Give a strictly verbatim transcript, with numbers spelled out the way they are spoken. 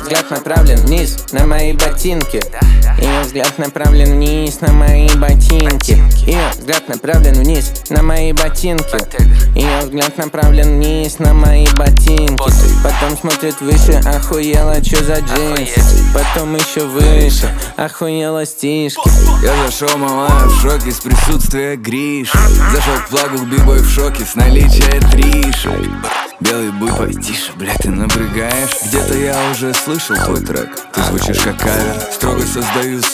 взгляд направлен вниз на мои ботинки. Ее взгляд направлен вниз на мои ботинки. Ее взгляд направлен вниз на мои ботинки. Ее взгляд направлен вниз на мои ботинки. Потом смотрит выше, охуела, чё за джинсы. Потом еще выше, охуела стишки. Я зашел, малая, в шоке с присутствия Гриши. Зашел к флагу, бибой в шоке с наличия триши. Белый бой, потише, бля, ты напрягаешь. Где-то я уже слышал твой трек. Ты звучишь как кавер. Строго создаю